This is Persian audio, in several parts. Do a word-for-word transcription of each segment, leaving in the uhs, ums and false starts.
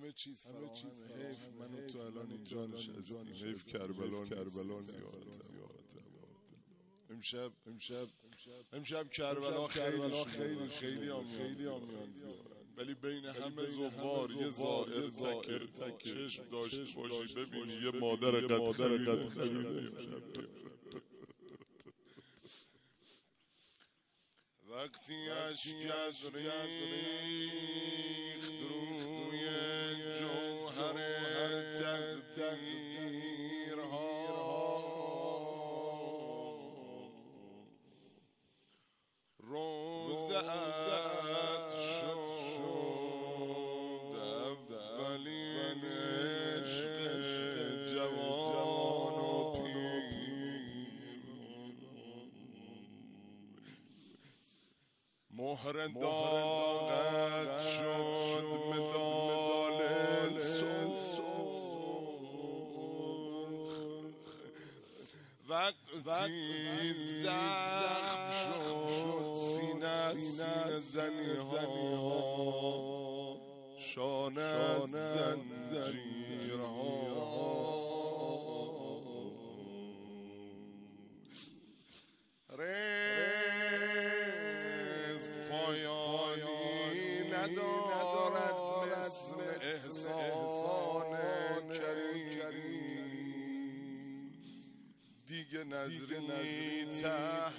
همه چیز فراهم. حیف من و تو الان اینجا نشستیم، حیف کربلا کربلا زیارت. امشب امشب امشب کربلا خیلی خیلی خیلی هم خیلی هم ولی بین همه زوار یه زائر تکر چشم داشت باشی ببینی یه مادر قد خمیده وقتی اشکت ریخت روی جوهر تقدیرها روزت شد اولین عشق جوان و پیر، مهر داغت شد مدال سرخ، وقتی زخم شد سینه سینه زنی ها، شانه زنجیر ها، رزق پایانی ندارد مثل احسان کریم، دیگه نظری ته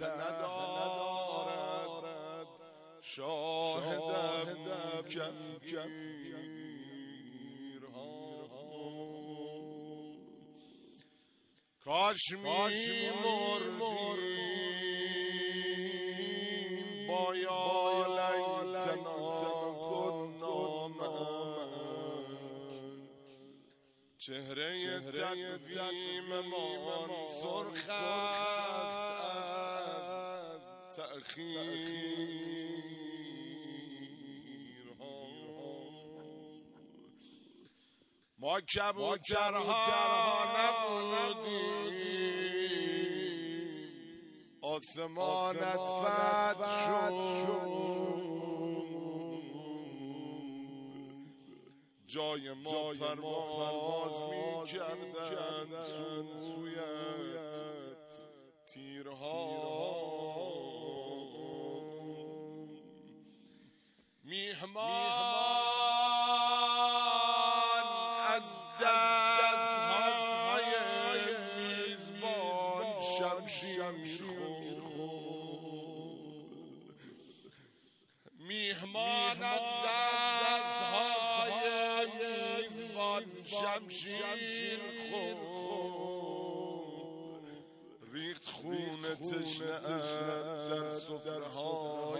ندارد شاهدم کفگیرها، کاش می‌مردیم با یا لیتنا کنا معک، چهره تقویممان سرخ است از تأخیرها، ما کبوترها نبودیم آسمانت فتح شد، جای ما پرواز می کردند سویت تیرها، میهمان از دستهای میزبان شمشیر خورد، میهمان از دستهای میزبان شمشیر خورد، ریخت خون تشنه‌ات در سفره‌های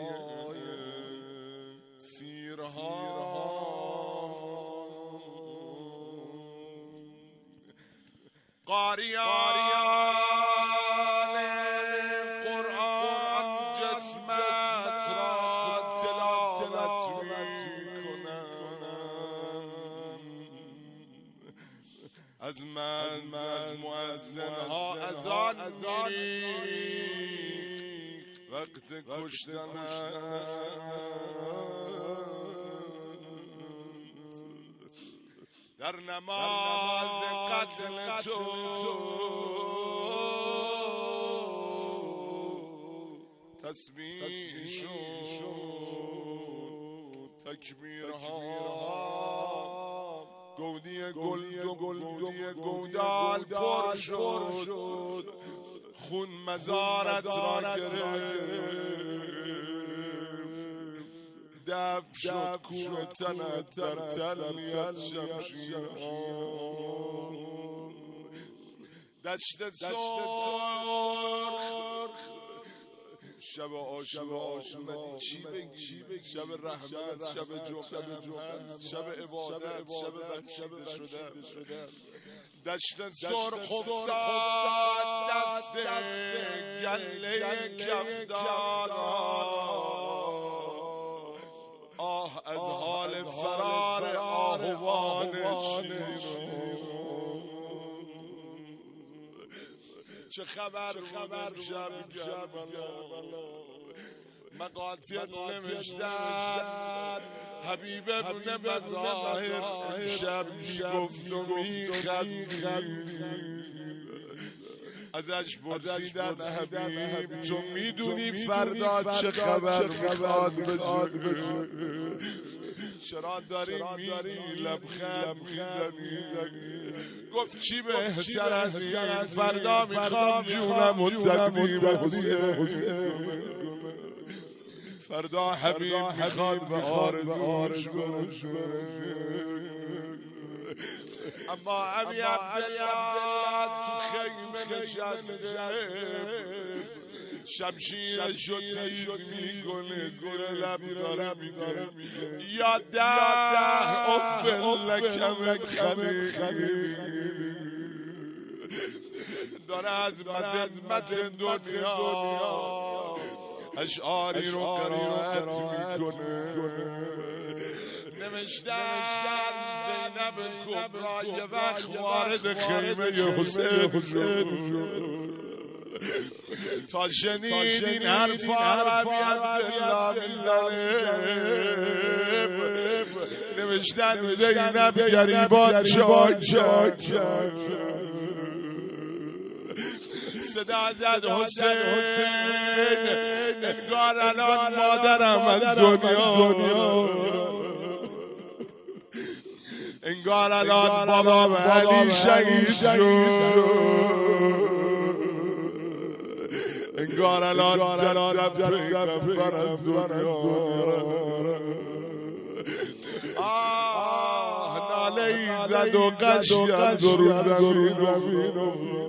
سیرها، قاریان قرآن جسمت را تلاوت می‌کنند، از من از مؤذنها اذان می‌ریخت وقت کشتن در نماز قتل تو، تسبیح شد تکبیرها، گودی گل دو گودی گودال پر شد، خون مزارت را گرفت، دب شد کون تنت در تلی از شمشیرها، دشت سرخ شب عاشورا اومدی چی بگی؟ شب رحمت، شب جمعه، شب عبادت، شب بخشیده شده، دشت سرخ افتاد دست گله کفداران، آه از حال فرار آهوان شیران، چه خبر خبر شب کربلا، مقاطع نوشتن حبیب ابن مظاهر امشب میگفت و میخند ازش پرسیدن حبیب تو میدونی فردا چه خبر میخواد بجه چرا داری میری لبخند میزنی گفت چی بهتر از این فردا میخوام جونم و تقدیم حسین فردا حبیب میخواد به آرزوش اما عمی عبدالله تو خیمه نشسته شمشیرشو تیز میکنه زیر لب داره میگه یا ده افل لکم خلیل داره از مذمت دنیا اشعاری رو قرائت میکنه نوشتن زینب کبرا یه وقت وارد خیمه حسین تا شنید این حرفا عمی عبدالله میزنه نوشتن زینب گریبان چاک چاک صدا زد حسین انگار الان مادرم از دنیا انگار الان بابام علی شهید شد انگار الان جدد پیغمبر از دنیا آه نالهی زد و قشید و زمین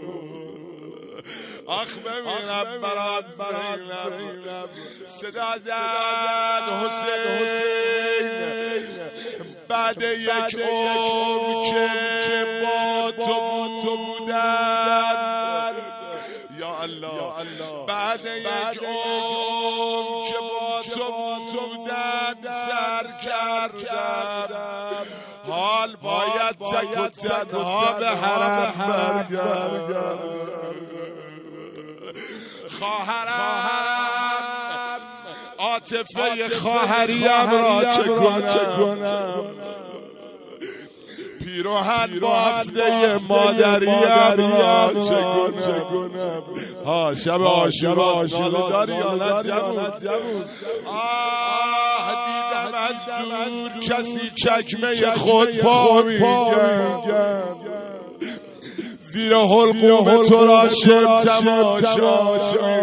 آخ بمیرم برات زینب صدا زد حسین بعد یک عمر که با تو بودن یا الله بعد یک عمر که با تو بودن سر کردم حال باید تک و تنها به حرم برگردم خواهرم عاطفه خواهریم را چه کنم پیروهن با هفته مادریم را چه کنم ها شب عاشورا ناله داری حالت جمون آه دیدم از دور کسی چکمه خود پا میگم زیر حلقوم تو را شب تماشا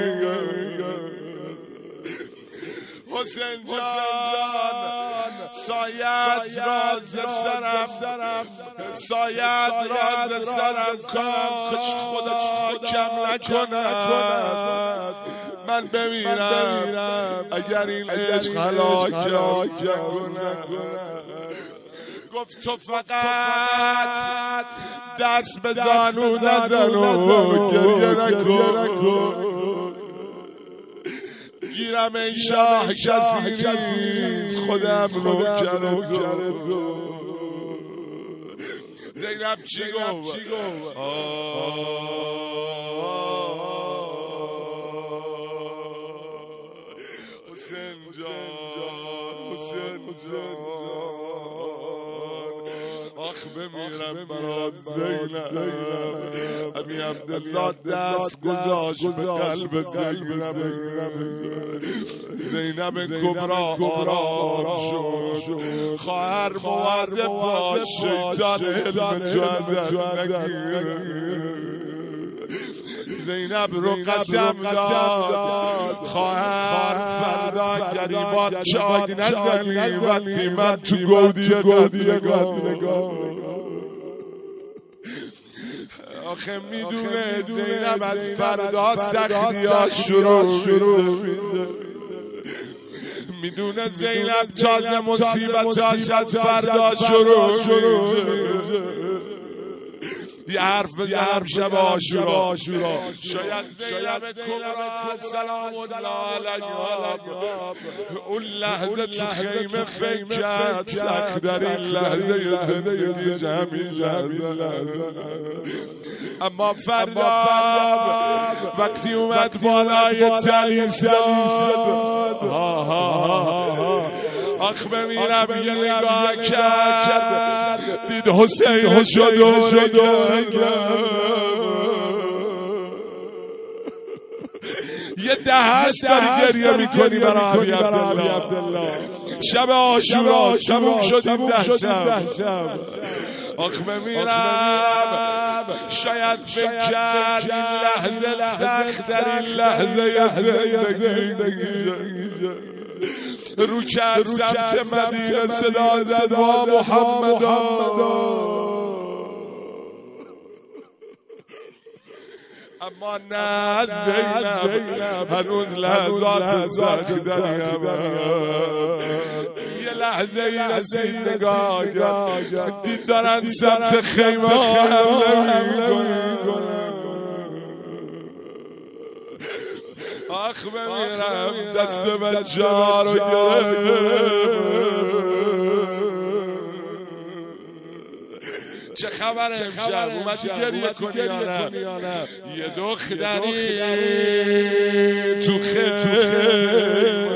حسین جان سایت راز سرم سایت راز سرم کاش خدا کم نکند من بمیرم اگر این عشق هلاک نکند گفت تو فقط دست به زانو نزن و گریه نکن گیرم این شاه کسی نیست خودم رو کرد زینب چی گفت حسین جان حسین جان آخ بمیرم برات زینب عمی عبدالله دست گذاشت به قلب زینب زینب کبرا آرام شد خواهر مواظب باش شیطان علم تو ازت نگیره زینب رو قسم داد خواهر فردا گریبان چاک نزنی وقتی من تو گودی نگاه آخه میدونه زینب از فردا سختی ها شروع میدونه زینب تازه مصیبتاش از فردا شروع یه حرف بزنم شب عاشورا شاید زینب کبرا سلام الله علیها اون لحظه تو خیمه فکر کرد سخت در این لحظه زندگی جمعی اما فردا وقتی اومد بالای تلیسان آخ بمیرم یه نگاه کرد دید حسین شد یه ده هست داری گریه میکنی برای عبدالله شب عاشورا تموم شدیم ده شب آخ بمیرم شاید فکر کرد این لحظه سخت‌ترین لحظه زندگی رو کرد سمت مدینه صدا زد با محمد اما نه زینب هنوز لحظات سخت‌تری یه لحظه ای رسید نگاه دید دارن سمت خیمه حمله میکنن آخ بمیرم دست بچه ها رو گرفت چه خبر امشب اومدی گریه کنی یا نه یه دختری تو خیمه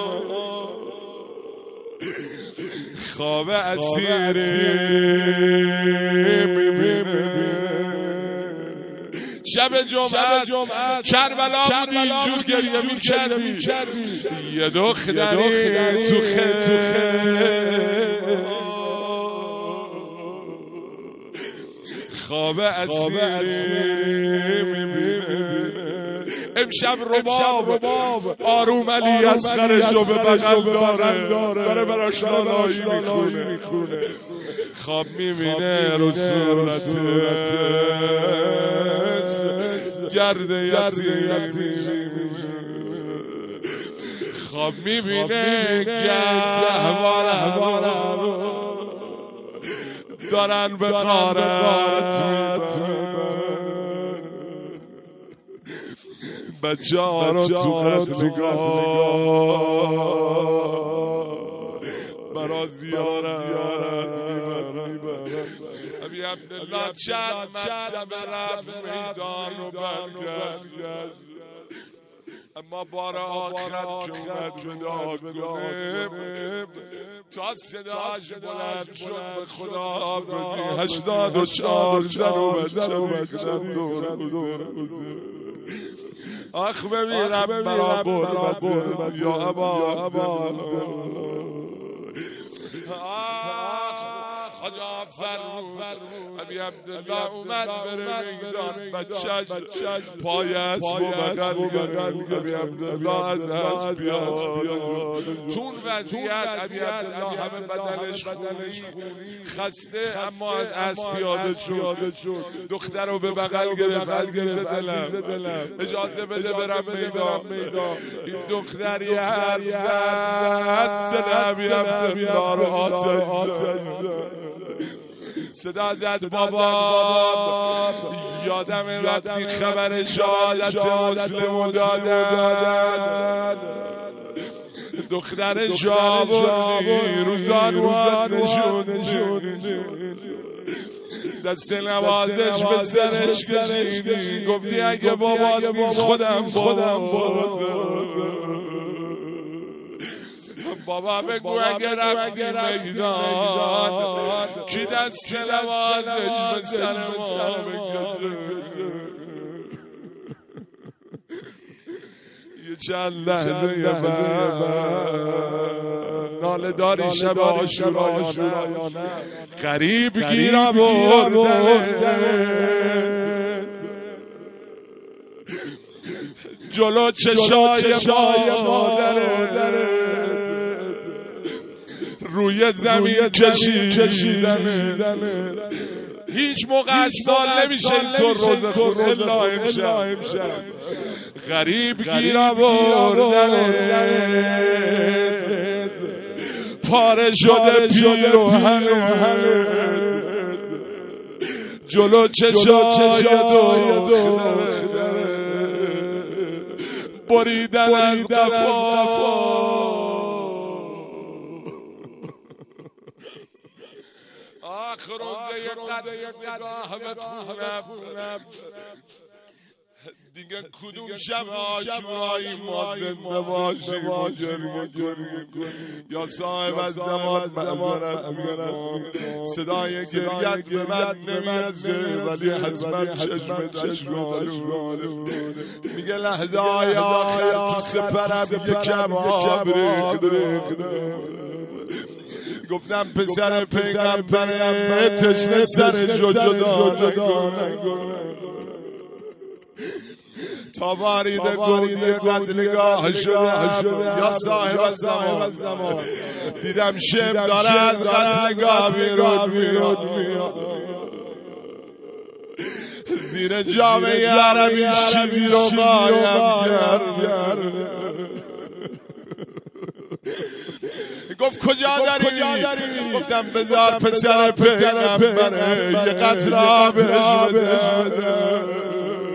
خواب اسیری میبینه شب جمعه کربلا بود اینجور گریه میکردی یه دختری تو خیمه خواب اسیری میبینه امشب رباب آروم علی اصغرش رو به بغل داره داره براش نالایی میخونه خواب میبینه رو صورتش گرد یتیم خواب میبینه گهواره دارن به غارت بچه ها رو تو قتلگاه برا زیارت میبرن ابی عبدالله چند مطلب رفت میدان رو برگشت اما بار آخرت که اومد جدا کنه تا صداش بلند شد به خدا بدی هشتاد و چهار زن و بچه میکنم دور آخ بمیرم برا قربت یا ابا خدا فرمود ابی عبدالله اومد بره میدان بچهش پای اسب و بغل گرفت ابی عبدالله از اسب بیاد تون وضعیت ابی عبدالله همه بدنش خونی خسته اما از اسب پیاده شد دختر رو به بغل گرفت عزیز دلم اجازه بده برم میدان این دختر یه حرف زد دل ابی عبدالله رو آتش صدا زد بابا یادم وقتی خبر شهادت مسلمو دادن دختر جوانی روزان واد نشون دست نوازش به سرش کشیدی گفتی اگه بابا نیست خودم خودم بابا بگو اگه رفتی میدان کی دست نوازش به سر ما بکشه یه چند لحظه یه بعد ناله داری شب عاشورا یا نه غریب گیرا بردن جلو چشای مادره روی زمین کشیدنه هیچ موقع از سال نمیشه اینطور روزه خون الا امشب غریب گیرا بردنه پاره شده پیر و همه جلو چشای دختره بریدن از قفا آخر روزه یک قدر نگاه بخونم دیگه کدوم شب عاشورایی ما زنده باشیم و گریه کنیم یا صاحب از زمان معذرت میکنم صدای گریت به من نمیرسه ولی حتما چشمت اشکالونه میگه لحظه های آخر تو سپرم یکم آب ریخته گفتم پسر پیغمبر تشنه سر جو جدا نکنه تا واریده گودی قدلگاه شده یا صاحب الزمان دیدم شم داره از قتلگاه میرود زیر جامعه عربی شیوی رو قایم کرده گفت کجا داری؟ گفتم بذار پسر پیغمبره یه قطره آبش بده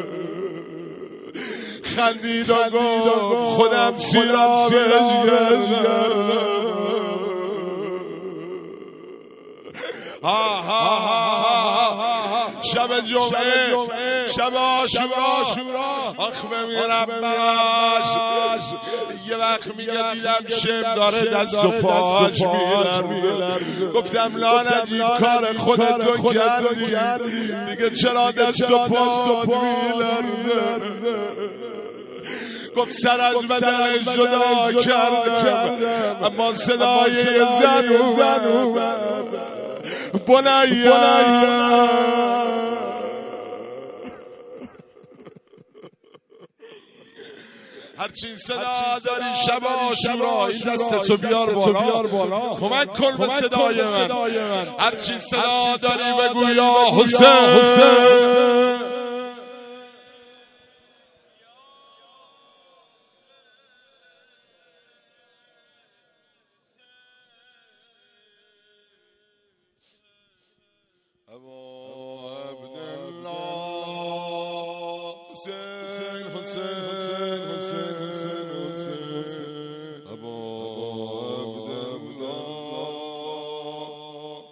خندید و گفت خودم سیرابش گردم ها ها ها شب جمعه شب عاشورا آخ بمیرم براش یه وقت میگه دیدم شم داره دست و پاش میلرزه گفتم لعنتی کار خودت کردی دیگه چرا دست و پاش میلرزه گفت سر از بدنش جدا کردم اما صدای زن اومد بنیا هرچی صدا داری شب عاشورا این دستتو بیار بالا کمک کن به صدای من هرچی صدا داری بگو یا حسین حسین حسین حسین حسین حسین حسین ابو عبدالله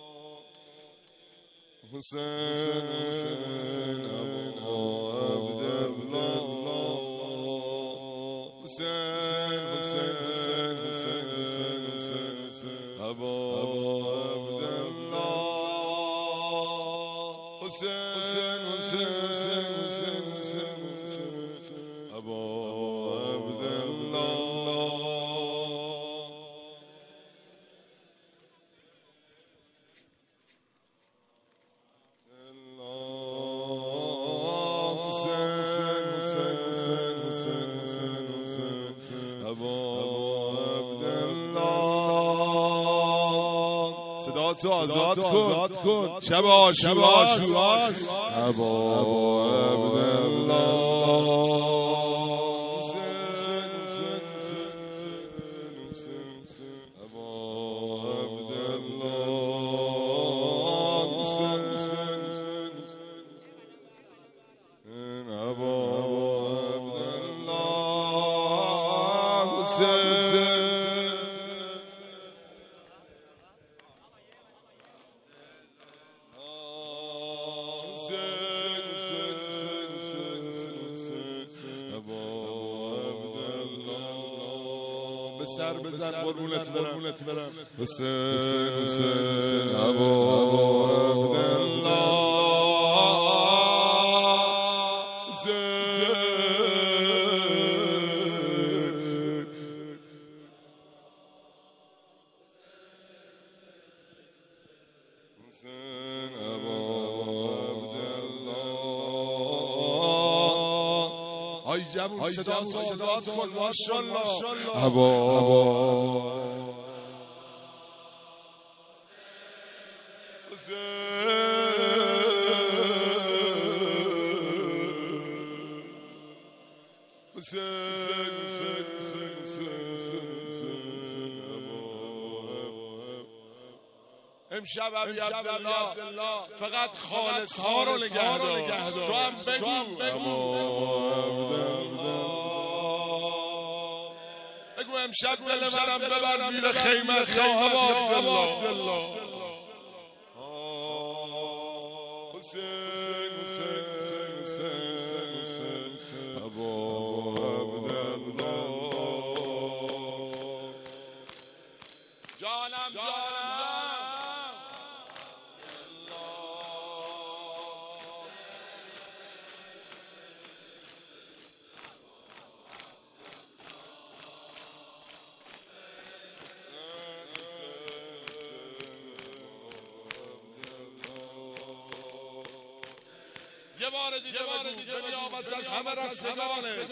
حسین حسین ابو عبدالله حسین حسین حسین حسین حسین حسین ابو عبدالله حسین حسین حسین حسین ابو صداتو آزاد کن شب عاشوراست ابو عبدالله سر بزن قربونت برم حسین حسین ابو عبدالله حسین ابو عبدالله آی جوون صدا صدا کن ماشاءالله ابا امشب عبی عبدالله فقط خالص ها رو نگه دار تو هم بگو بگو امشب دل منم ببر زیر خیمت یا عبدالله حسین حسین حسین حسین ابو عبدالله جانم جانم یه بار دیگه بگو به نیامت از همه رفتگانت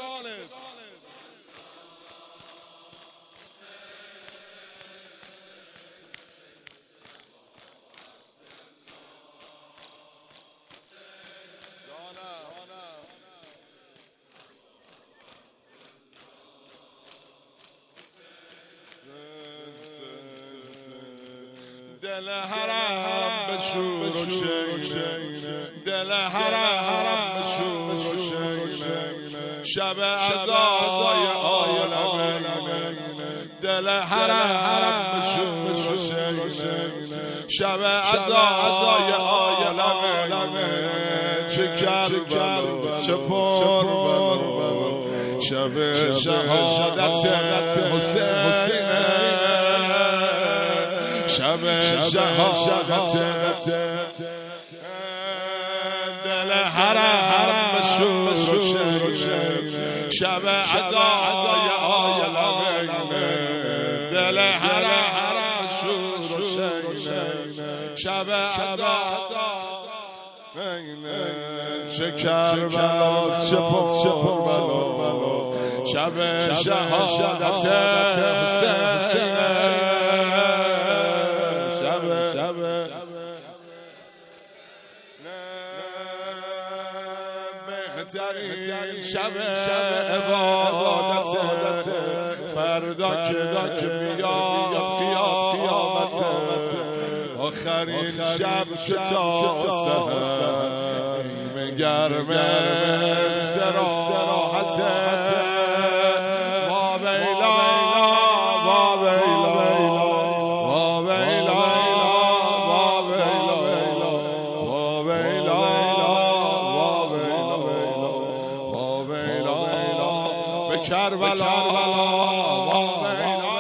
دل حرم به شور و شینه دل حرم به شور و شینه شب عزای عالمینه دل حرم به شور و شینه شب عزای عالمینه چه کربلا چه پر شب شهادت حسینه شب شهادت دل حرم شور و شینه شب عزای عالمینه دل حرم شور و شینه شب عزای چه کربلاست چه پر شب شهادت حسینه بهترین شب عبادت فردا که میاد قیامت آخرین شب که تا سحر نیم گرم استراحت ما ویلا ما ویلا ما ویلا ما ویلا ما ویلا کربلا وا ویلا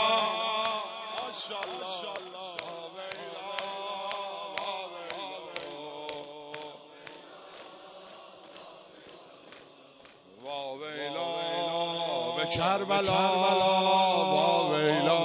ماشاءالله وا ویلا به کربلا وا ویلا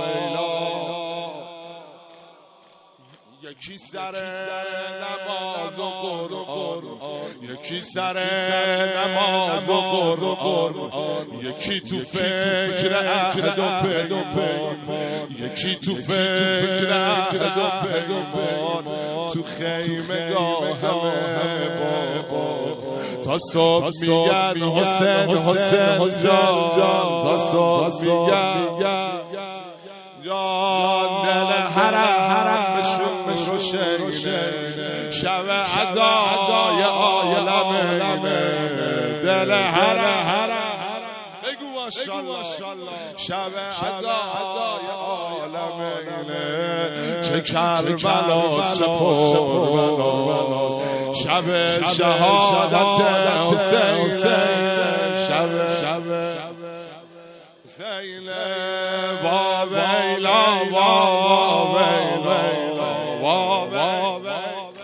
یکی سر نماز و قرآن یکی سر نماز و قرآن یکی تو فکر عهد و پیمان یکی تو فکر عهد و پیمان تو خیمه همه بابا تا صبح میگن حسین حسین جان تا صبح میگن جان دل حرم به شور و شینه شب عزای عالمینه دل حرم بگو ماشاءالله شب عزای عالمینه چه کربلاست چه پر شب شهادت حسین شب شب حسین وا ویلا وا ویلا وا ویلا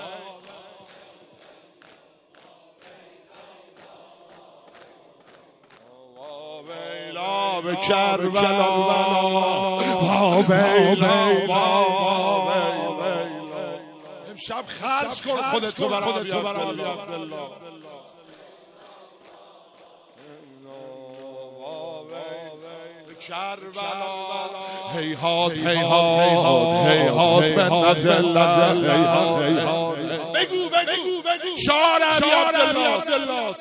به کربلا وا ویلا وا ویلا امشب خرج کن خودتو برای عبدالله کربلا هیهات هیهات هیهات به نزل هیهات هیهات بگو بگو بگو شعار عبدالله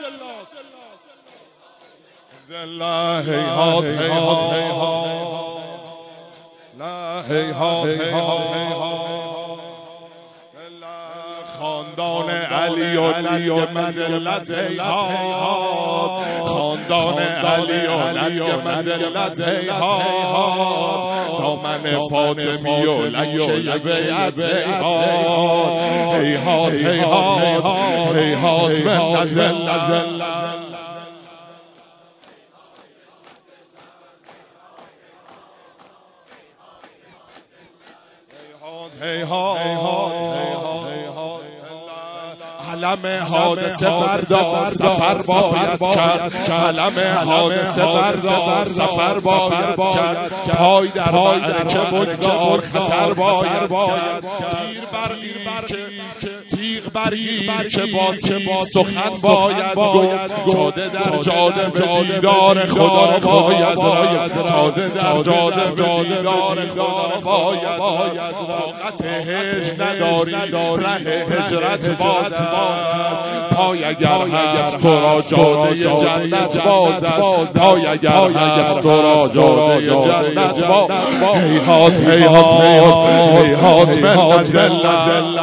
زلا هیهات هیهات هیهات لا هیهات هیهات خاندان علی و علی و مذلت هیهات، خاندان علی و علی و مذلت هیهات، دامن فاطمی و لکه بیعت هیهات، هیهات هیهات هیهات من نزل. علم حادثه بردار سفر باید کرد، علم حادثه بردار سفر باید کرد، پای در معرکه بگذار خطر باید کرد، تیر بر تیغ بری که با سخن باید گفت، جاده در جاده به دیدار خدا باید رفت، جاده در جاده به دیدار خدا باید رفت، طاقت هجر نداری ره هجرت باید، پای اگر هست تو را جاده جنت باز است، پای اگر هست تو را جاده جنت باز است، هیهات هیهات هیهات من نزل.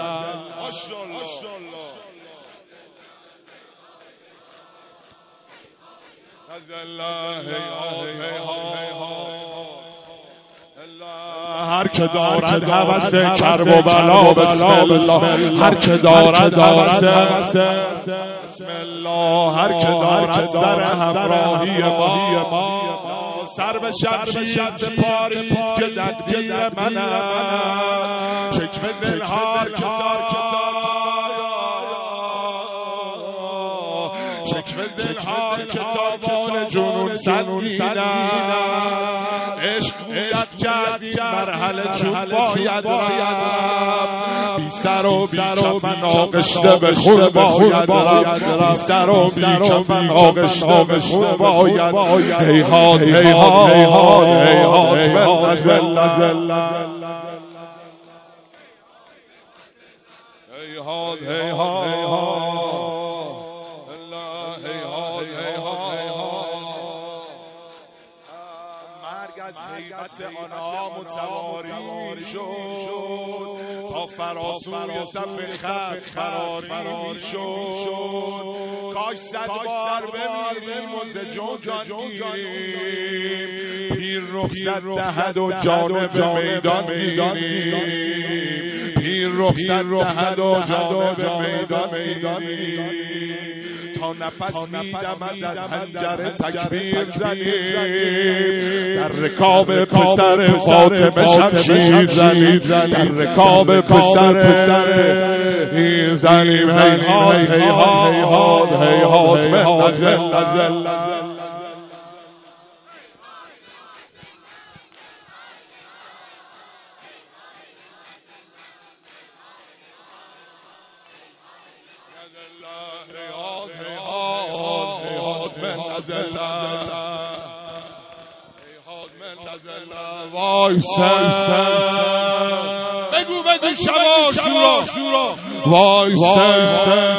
هر که دارد هوس کرب و بلا بسم الله، هر که دارد هوس بسم الله، هر که دارد سر همراهی ما سر به شمشیر سپارید که تقدیر منم، شکم دلها شکم دلها کتابان جنون سنگینم، عشق گوید کردیم مرحله چون باید رفت، بی سر و بی کفن آغشته به خون باید رفت، بی سر و بی کفن آغشته به خون باید، هیهات هیهات هیهات هیهات من نزل، هیهات هیهات هیبت آنها متواری شد، تا فراسوی صف خلق فراری می شد، کاش صد بار بمیریم و ز جان گیریم، پیر رخصت دهد و جانب میدان گیریم، پیر رخصت دهد و جانب میدان گیریم، تا نفس میدمد از حنجره تکبیر زنیم، در رکاب پسر فاطمه شمشیر زنیم، در رکاب پسر این زنیم، هیهات هیهات هیهات هیهات من نزل. وای سر بگو بگو شما شورا وای سر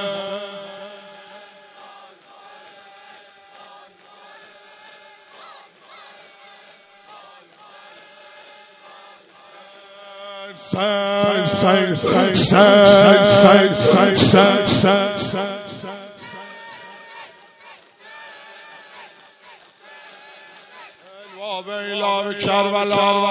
سر سر سر سر سر سر سر ویلا به کربلا،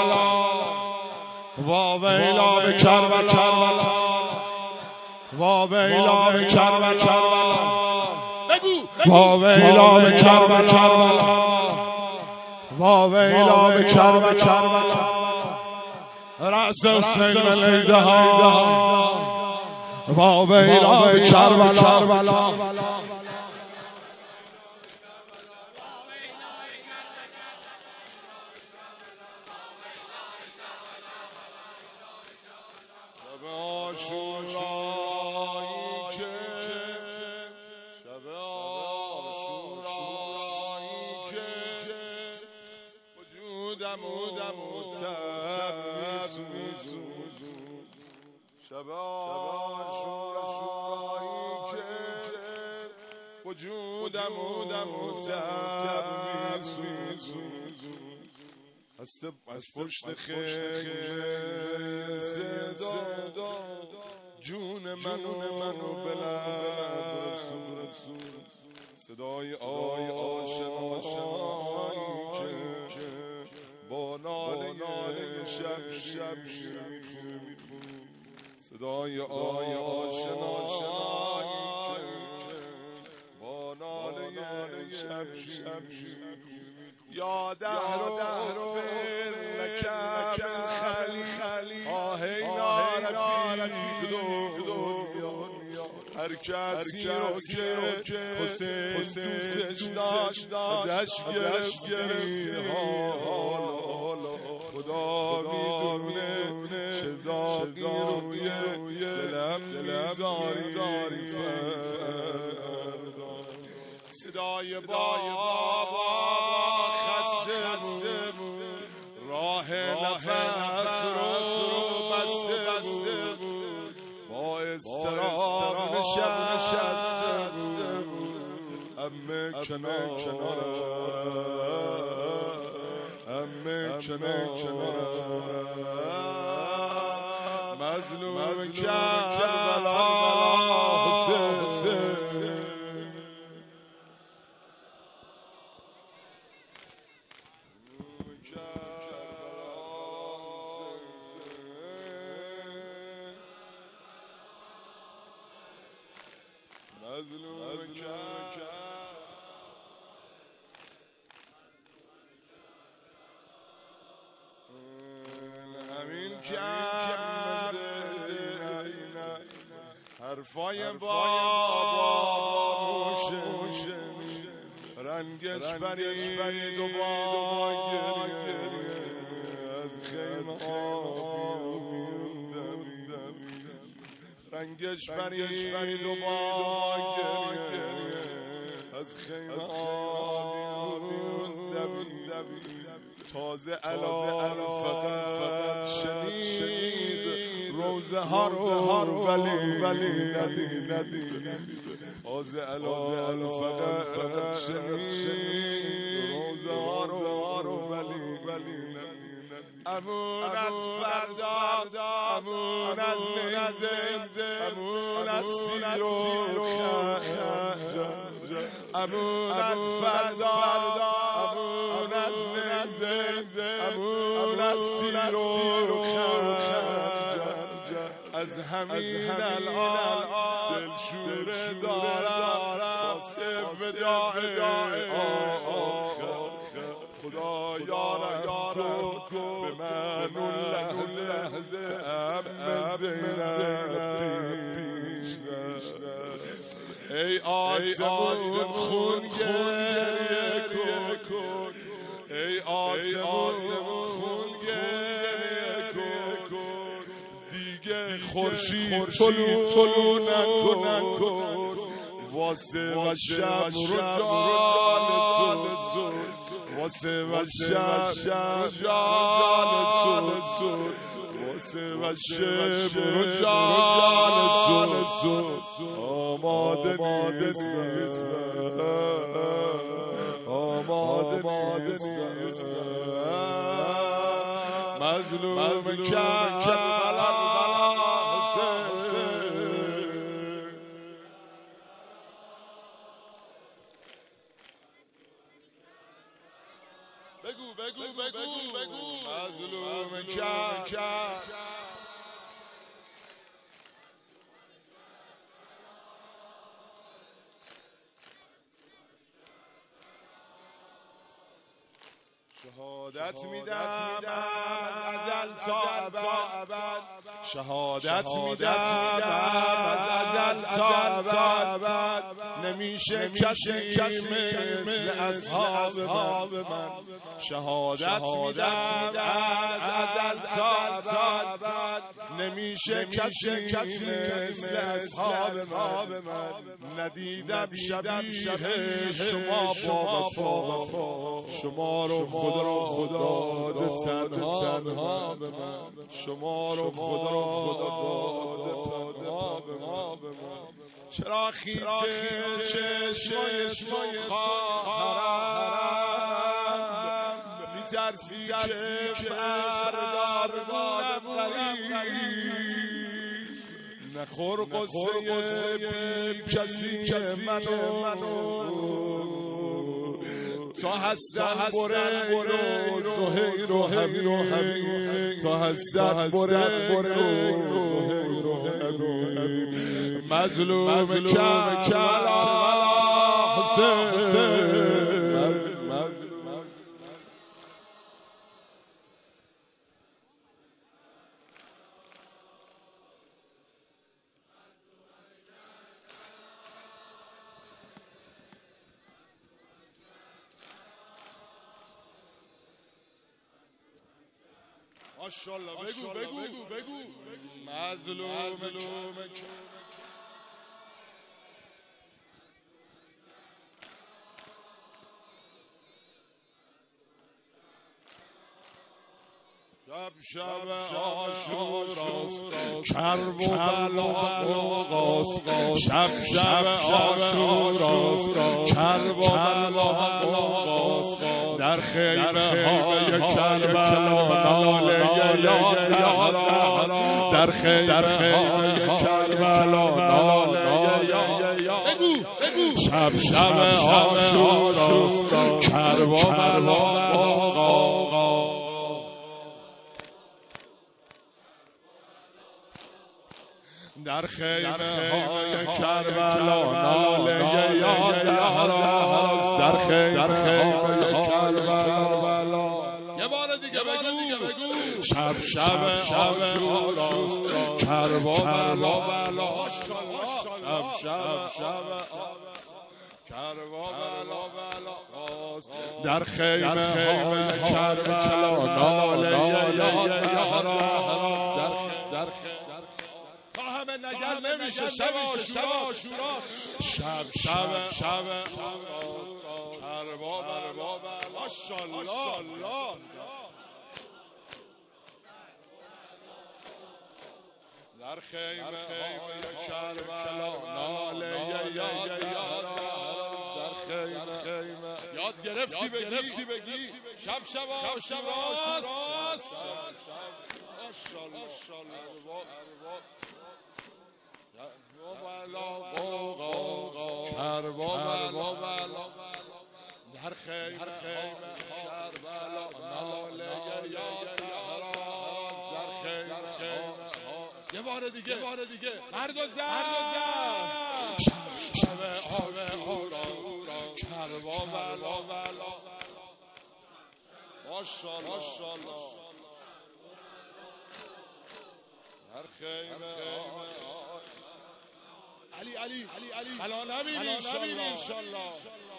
وا ویلا به کربلا، وا ویلا به کربلا، بگو وا ویلا به کربلا، وا ویلا به کربلا، رأس حسین ملیزه ها، وا ویلا به کربلا، شب عاشورایی که وجودم و تب از پشت خیل صدا جون منو منو بلب رسول صدای آی آشنایی که با ناله شب شب میخون صدای آی آشنایی که با ناله شب شب یا دهر و لکم خلی آهی نارفیق دنیا هر کسی رو که حسین دوستش داشت ازش گرفتی حالا خدا میدونه چه داغی روی دلم میذاری صدای بابا خسته بود راه نفس رو بسته بود با اضطراب نشسته بود امه کنار امه کنار مظلوم کربلا حسین مظلوم کرد همین کرد حرفای بابا موشه رنگش برید و با گریه از خیمه رنگش برید و با گریه از خیمه آبیون تازه الان فقط شنید روزه ها رو ولی ولی ندید تازه الان فقط شنید روزه ها رو ولی ولی ندید امون از فردا امون از نیزه امون از سیر و خنجر امون از فردا امون از نیزه امون از سیر و خنجر از همین الان دلشوره دارم واسه وداع آخر خدا یارم کن به من اون لحظه ام زینب ای آسمون خون گریه کن ای آسمون خون گریه کن دیگه خورشید طلوع نکن واسه و شب رو جان سود واسه و شب جان سود واسه و شب رو جان سود آماده نیست آماده نیست مظلوم کربلا حسین بگو بگو بگو بگو مظلوم کرد شهادت میدم از ازل تا ابد شهادت میدم از ازل تا ابد نمیشه کسی مثل اصحاب من شهادت میدم از ازل تا ابد نمیشه کسی مثل اصحاب من ندیدم شبیه شما با وفا شما رو خدا خدا ده تنها به من شما رو خدا خدا تنها به من چرا خیزه چشمای خواهرم میترسی که فردا بمونم غریب نخور قصه بی کسی منو تا هستن بره زهیر و حبیب تا هستن بره زهیر و حبیب مظلوم کربلا حسین ماشاءالله بگو بگو بگو مظلوم شب شب عاشوراست کرب و بلا آغاز شب شب عاشوراست کرب و بلا آغاز در خیمه های کربلا ناله یا زهرا در خیمه های کربلا ناله یا شب شب عاشوراست کرب و بلا آغاز در خیمه های کربلا ناله یا زهراست در خیمه های کربلا یه بار دیگه بگو شب شب عاشوراست کرب و بلا شب شب شب کرب و بلا در خیمه های کربلا ناله یا زهراست در همه نگر نمیشه شب عاشوراست شب شب شب کربا بلا ماشاءالله در خیمه های کربلا ناله یا در خیمه یاد گرفتی بگی شب شب عاشوراست ماشاءالله کربا بلا در خیمه کربلا ناله یا زهراست در خیمه یه بار دیگه مرد و زن شب شب عاشوراست کربا بلا ماشاءالله در خیمه علی علی علی بلا نبینی انشالله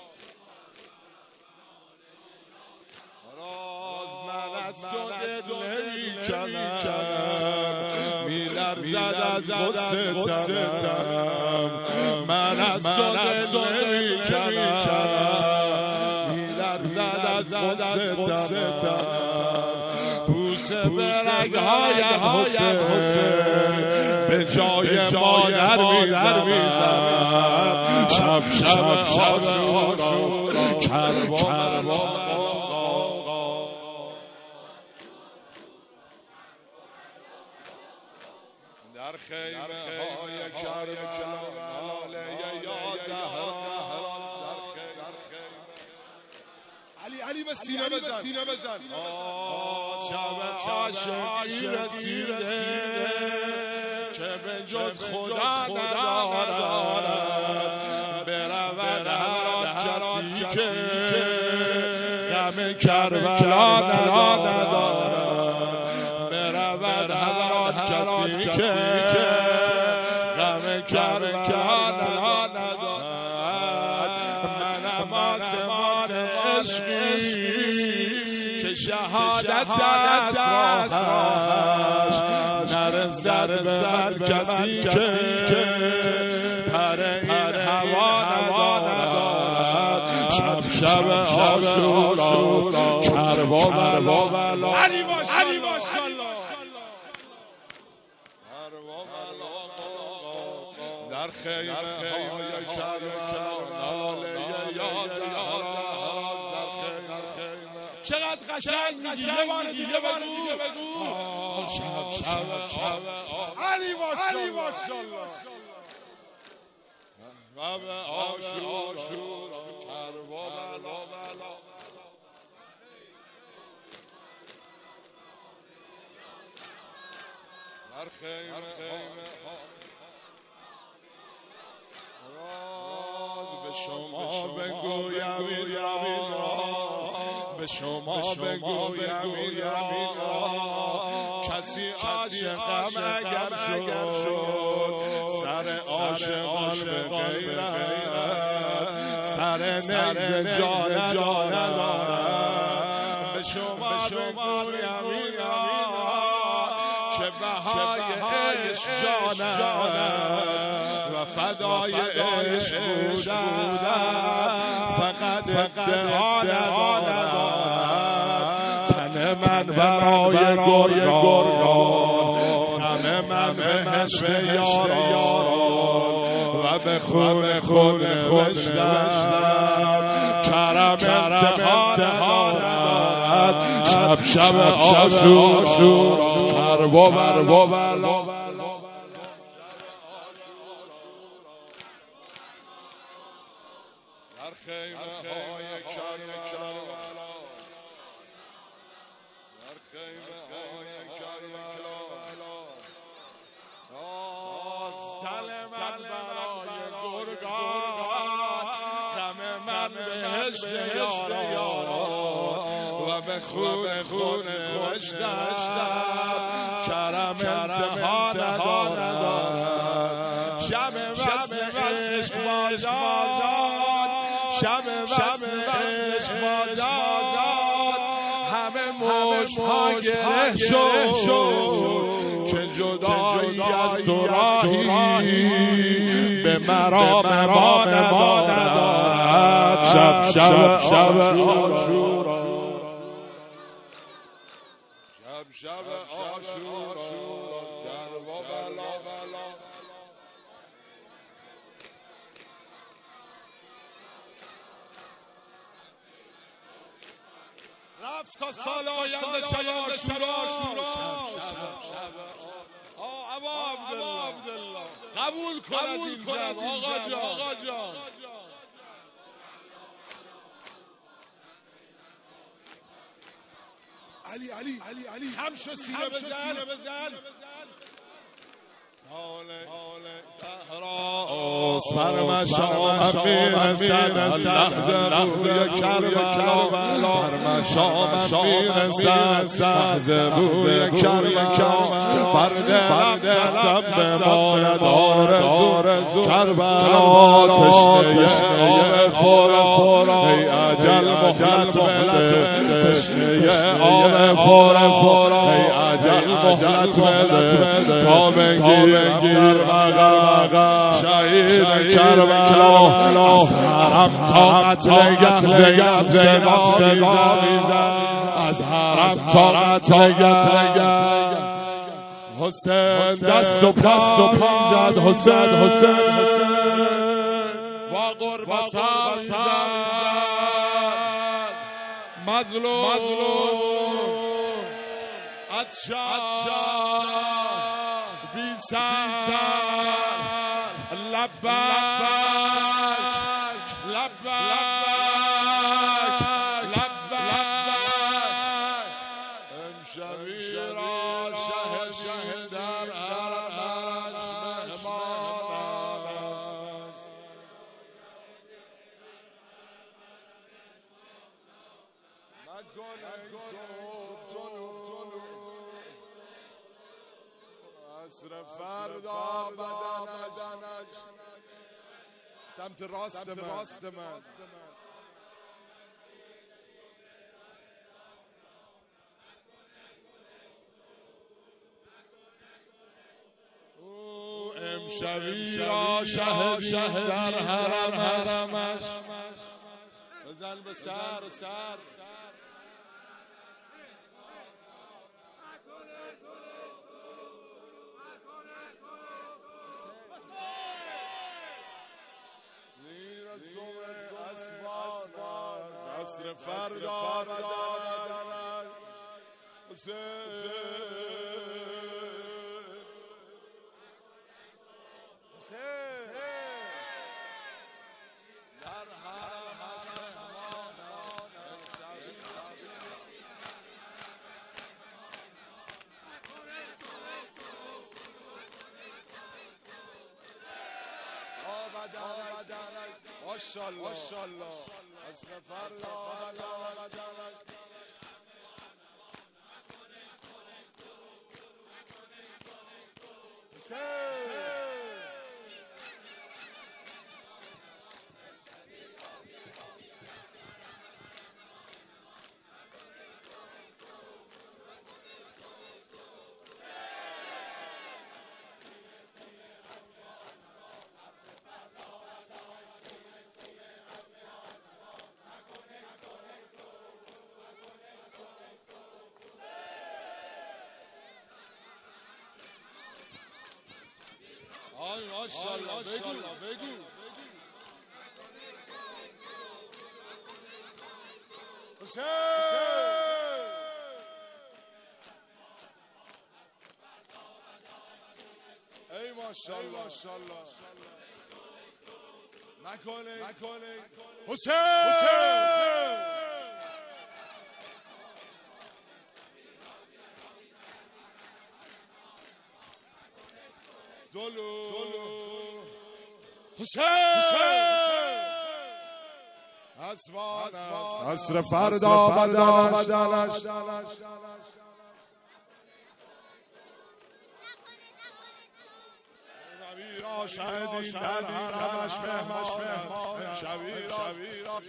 راز من از تو دل نمی کنم می لرزد از غصه تنم من از تو دل نمی کنم می لرزد از غصه تنم بوسه به رگهایت حسین به جای مادر میزنم شب شب عاشوراست کربا در خیمه های کربلا ناله یا زهراست علی علی به سینه بزن شب عاشقی رسیده که به جز خدا ندارد برود هر کسی که غم کربلا ندارد برود هر کسی که غم کربلا ندارد منم آسمان عشقی که شهادت اسرارش نرسد به هر کسی که پر این هوا ندارد شب شب عاشوراست کربا بلا علی ماشاءالله در خیمه های کربلا ناله یا زهراست در خیمه چقدر قشنگ میگی یه بار دیگه بگو شب شب شب علی ماشاءالله شب عاشورا کربلا در خیمه به شما بگویم این را به شما بگویم این را کسی عاشقم اگر شد سر عاشقان به غیرت سر نگز جان ندارم به شما بگویم این را که بهای عشق جان است و فدای عشق بودن فقط ادعا ندارد تن من برای گرگان همه من بهشت یاران و به خون خون نوشتم کرم انتها ندارد شب شب عاشورا کرب و بلا در خیمه های کربلا در خیمه های کربلا از تل من برای گرگان غم من بهشت یاران و به خون خون نوشتم کرم انتها ندارد شب وصل عشق بازاد شب وصل عشق بازاد همه مشت‌ها گره شد که جدایی از تو راهی به مرام ما ندارد شب شب شب عاشورا شب شب عاشورا کرب و بلا رفت تا سال آینده شب عاشورا ابا عبدالله قبول کن از این جمع آقا جان علی علی علی علی خم شو سینه بزن تهراس بر مشام میرسد لحظه روی کربلا بر مشام میرسد لحظه روی کربلا بر دلم قسم بماند آرزو کربلا تشنه آب ای اجل مهلت بده تشنه آب فور ای اجل مهلت بده تا بگیرم در بغل شهید کربلا از حرم طاقت نگه نگه صدا میزد از حرم طاقت نگه نگه حسین دست و پا میزد حسین حسین با غربت میزد مظلوم عطشان بی سر لبک لبک لبک امشبی را شه شه در حرمش مهمان است مکن ای صبح عصر فردا بدنش سمت راست من او امشبی را شه شه در حرمش بزن به سر سر عصر فردا بدن ماشاءالله ماشاءالله از فردا آی ماشاءالله ماشاءالله بگو حسین ای ماشاءالله ماشاءالله نکنه نکنه حسین دلو حسین اسوان عصر فردا بدنش نویرا شهدین در حرمش مهمان شویرا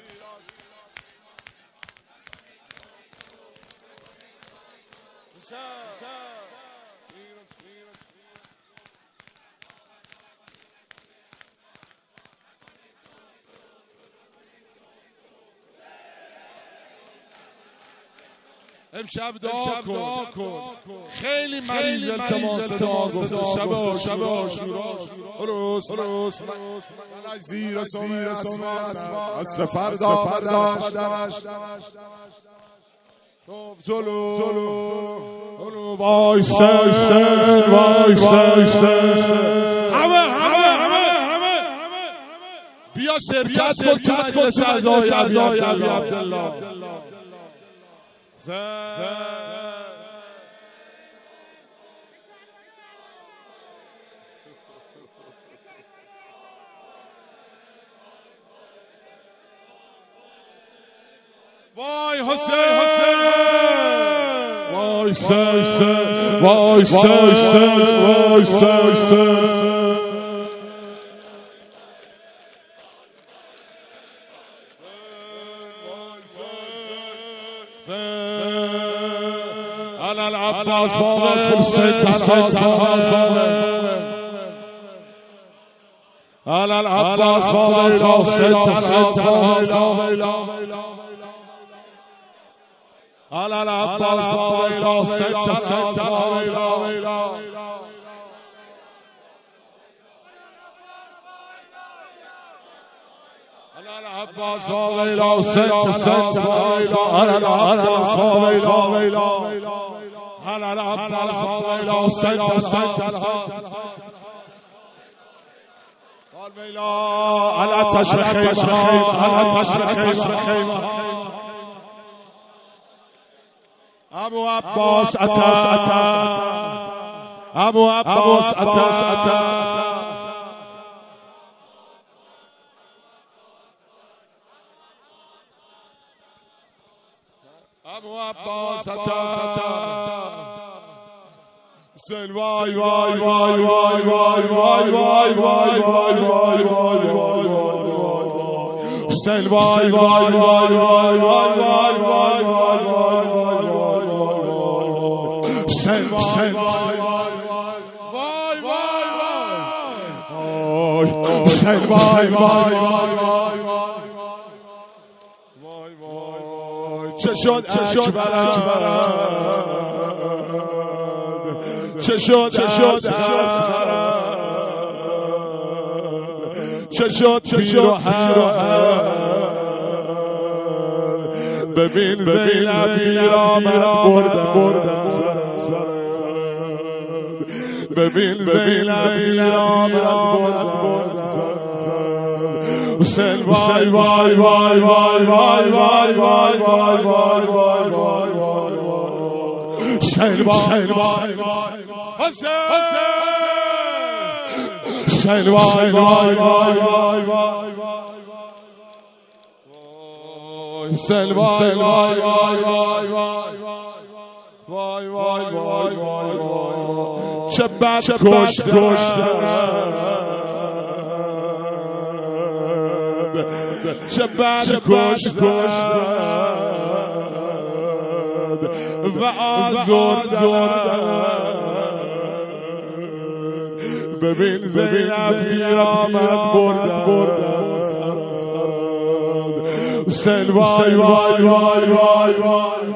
امشب دعا کن خیلی مریض التماس دعا گفته شب عاشورا روز روز من از زیر سوم عصر فردا بدنش طلو طلو وایسه وایسه همه همه همه بیا شرکت کن تو مجلس عزای عبی عبدالله وای حسین وایسه وایسه وایسه على العباس خلصت على العباس خلصت على العباس خلصت عباس ويلا ست ست على العباس ويلا على العباس ويلا ست ست قال ويلا على تشر خيمة على تشر خيمة ابو عباس أتى ابو عباس أتى ابو عباس أتى حسين واي واي واي واي واي واي واي واي واي واي واي واي حسين واي واي واي واي واي واي واي واي واي واي حسين حسين واي واي واي واي حسين واي واي واي چه شد چه شد چه شد چه شد چه شد چه شد ببین ببین ببین بردم ببین زینب آمد بردن حسین وای وای وای وای وای وای وای وای وای وای وای وای وای حسین وای وای حسین حسین وای وای وای وای وای حسین وای وای وای وای وای وای وای وای وای چه بد کشتن چه بد کشتن و آزردن ببین زینب پیرامد بردن حسین وای وای وای وای وای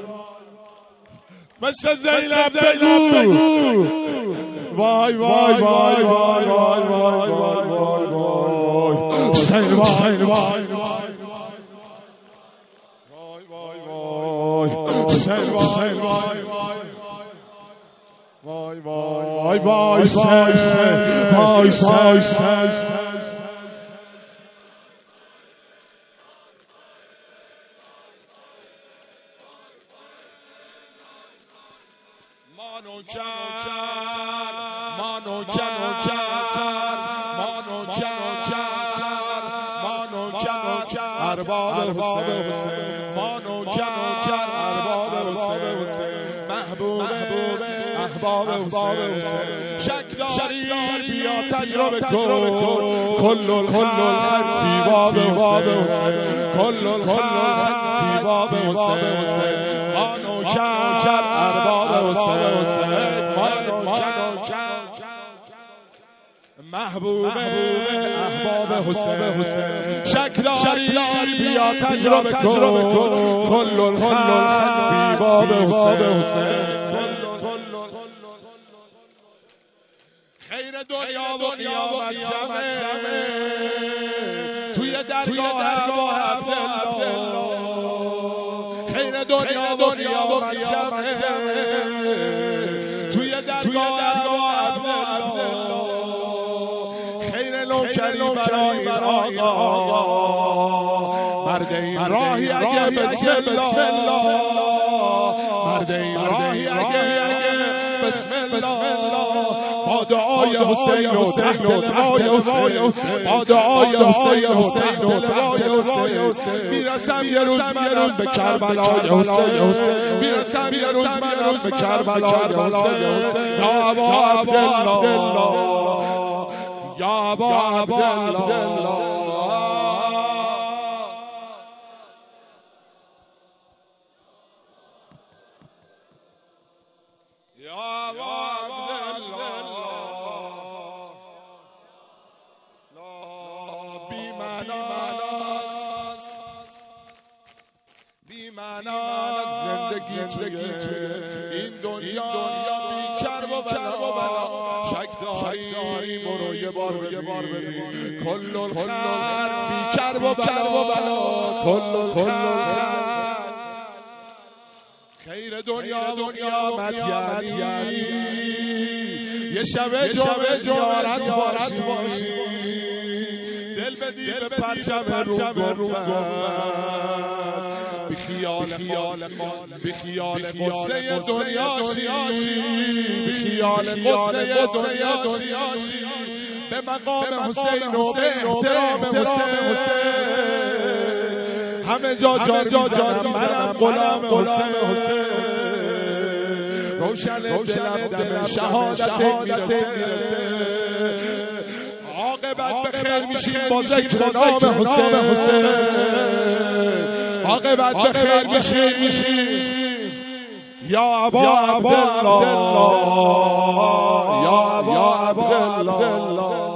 مثل زینب بگو وای وای وای وای وای وای وای وای وای حسین وای وای حسین وای وای وای وای وای وای وای مانو کرد مانو کرد مانو کرد مانو کرد ارباب حسین مانو کرد ارباب حسین محبوب احباب حسین شک داری بیا تجربه کن کل الخلق دیباب حسین کل الخلق دیباب حسین مانو کرد ارباب حسین مانو کرد محبوب احباب حسین شک داری بیا تجربه کن کل الخلق دیباب حسین خیر دنیا و قیامت جمعه توی درگاه عبدالله خیر دنیا و قیامت جمعه توی درگاه عبدالله خیر نوکری برای آقا مرد این راهی اگه بسم الله مرد این راهی اگه بسم الله با دعای حسین و تحت دعای حسین با دعای حسین حسین و تحت حسین میرسم یه روز منم به کربلای حسین میرسم یه روز منم به کربلای حسین یا ابا عبدالله یا ابا عبدالله زندگی توی این دنیا بی کرب و بلا شک داری برو یه بار ببین کل الخلق بی کرب و بلا کل الخلق خیر دنیا و قیامت یعنی یه شب جمعه زیارت باشی دل بدی به پرچم رو بخیال بخیال قصه دنیا شی بخیال قصه دنیا شی به مقام حسین و به احترام حسین همه جا جان جانم منم غلام حسین روشن دلم دم شهادت میرسه عاقبت به خیر میشیم با ذکر نام حسین عاقبت به خیر میشیم یا ابا عبدالله یا ابا عبدالله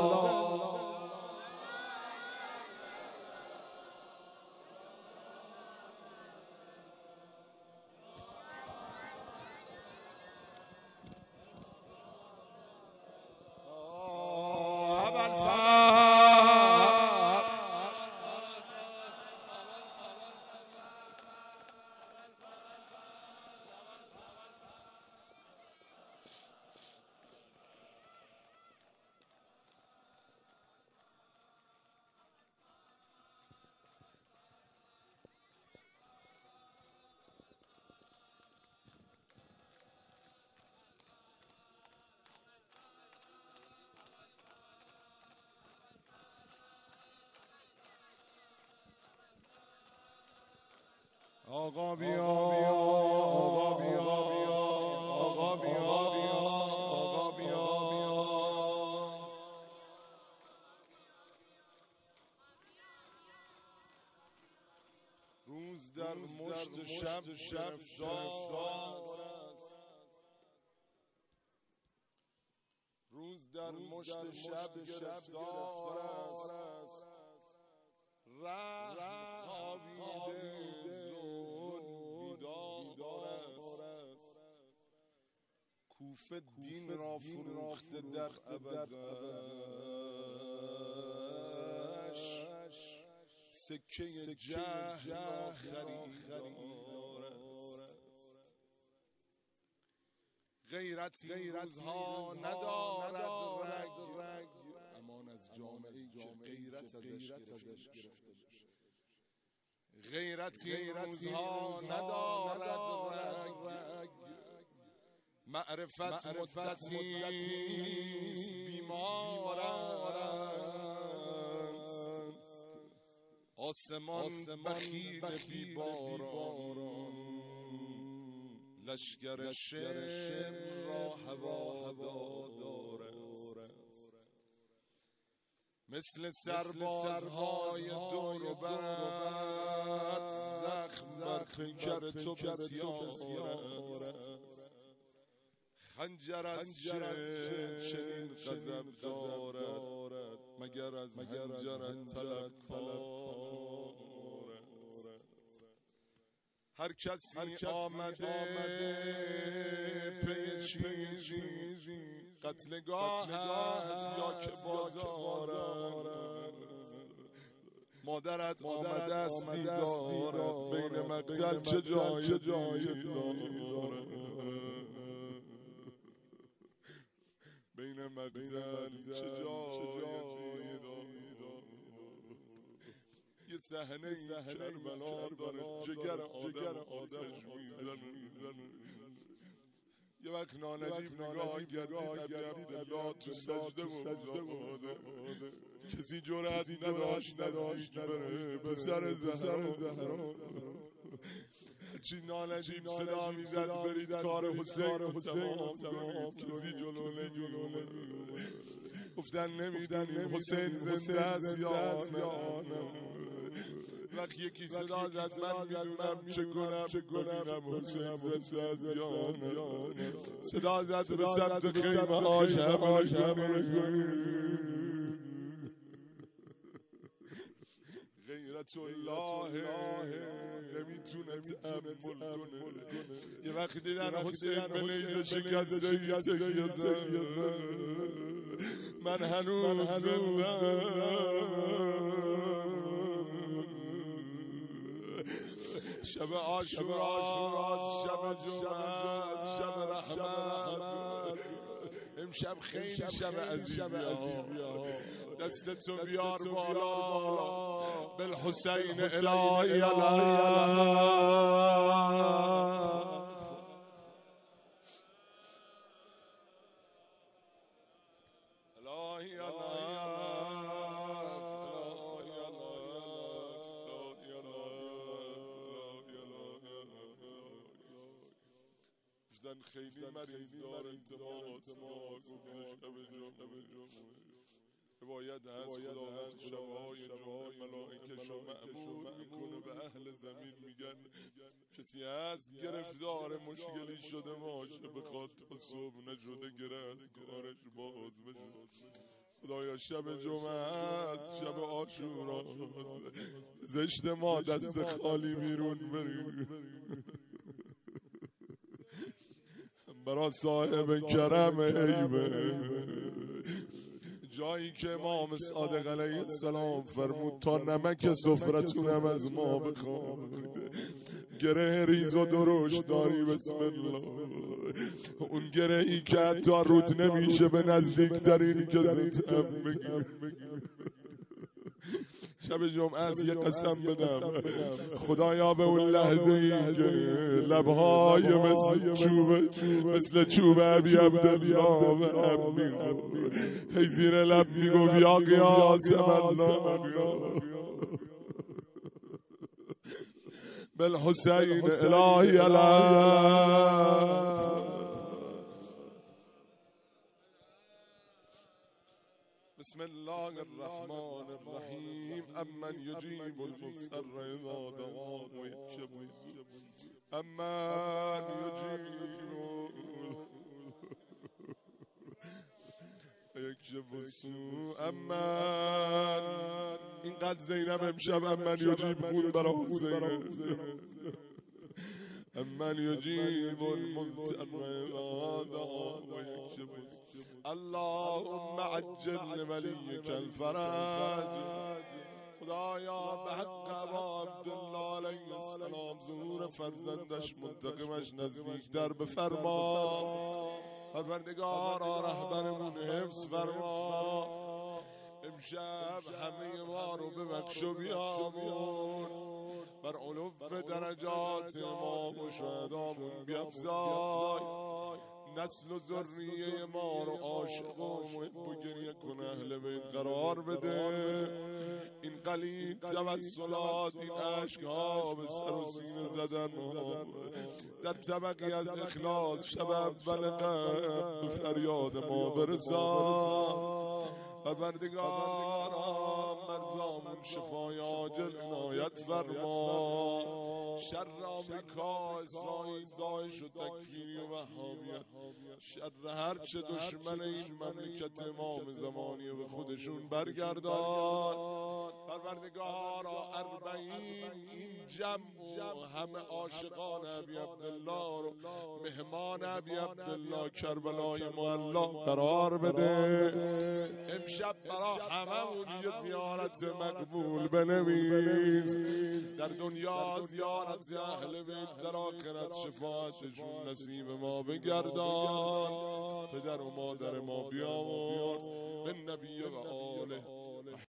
آقا بیا آقا بیا آقا بیا آقا بیا روز در مشت شب شب روز در مشت شب گرفتار است ره خوابیده زود بیدار است کوفه دین را فروخته در عوضش سکه جهل را خریدار است غیرتی روزها ندارد رگ امان از جامعه‌ای که غیرت ازش گرفته غیرتی روزها ندارد رگ معرفت مدتی بیمار است آسمان بخیل بی باران لشگر شم را هوادار است مثل سربازهای دور و بر زخم بر پیکر تو بسیار است خنجر از چه چنین غضب دارد مگر از خنجر طلبکار است هر کسی آمده پی چیزی قتلگاه است یا که بازار مادرت آمده است دیدارت بین مقتل چه جای جایی دارد بین مقتل چه جایی دارد یه صحنه کربلا داره جگر آدم آتش میزنه یه وقت نانجیب نگاه گردید عبدالله تو سجده بوده کسی جرأت نداشت نداشت بره به سر زهرا چی نانجیب صدا میزد برید کار حسین رو تمام کنید کسی جلو نمیونه گفتن نمیدن این حسین زنده است یا نه وقت یکی صدا زد من میدونم چه کنم چه کنم حسین زنده است یا نه صدا زد به سمت خیمه آشم غیرت الله نمیتونه تأمل کنه یه وقت دیدن حسین به نیزه شکسته یه تکیه زد من هنوز شب عاشوراست شب جمعه شب رحمت امشب خیلی شب عزیزی ها دست تو بیار بالا بالحسین الهی خیلی مریض دار انتماعات باید هست خداوند شبهای جمعه ملائکش رو مأمور میکنه به اهل زمین میگن کسی هست گرفتار مشکلی شده باشه بخواد تا صبح نشده گره از کارش باز بشه خدایا شب جمعه شب عاشورا زشت ما دست خالی بیرون بریم برا صاحب کرم عیبه جایی که امام صادق علیه السلام فرمود تا نمک سفرتونم از ما بخواد گره ریز و درشت داری بسم الله اون گره ای که حتی رود نمیشه به نزدیکترین کسی تم بگیر شب جمعه از یه قسم بدم خدایا به اون لحظه ای که لبهای مثل چوب مثل چوب ابی عبدالله و امی هی زیر لب میگو یا قیاس من بالحسين الهی علیه. بسم الله الرحمن الرحیم. امن یجیب المضطر اذا دعاه ویکشف امن یجیب یکشف السوء. امن اینقدر زینب امشب امن یجیب خون برای حسین. امن یجیب المضطر اذا دعاه ویکشف اللهم عجل لولیک الفرج. خدایا به حق ابا عبدالله علیه السلام ظهور فرزندش منتقمش نزدیکتر بفرما. پروردگارا رهبرمون حفظ فرما. امشب همه ما رو ببخش و بیامون. بر علو درجات امام و شهدامون بیفزای. نسل و ذریه ما رو عاشق و محب و گریه کن اهل بیت قرار بده. این قلیل توسلات، این عشق ها به سر و سینه زدن در طبقی از اخلاص شب اول قلب به فریاد ما برسان. پروردگارا مرزامون شفای عاجل عنایت فرما. شر آمریکا، اسرائیل، داعش و تکفیری و وهابیت، شر هرچه دشمن این مملکت امام زمانی به خودشون برگردان. پروردگارا اربعین این جمع و همه عاشقان ابی عبدالله رو مهمان ابی عبدالله کربلای معلا قرار بده. امشب برا هممون یه زیارت مقبول بنویس. در دنیا زیارت اهل بیت، در آخرت شفاعتشون نصیب ما بگردان. پدر و مادر ما بیامرز به نبی و آله.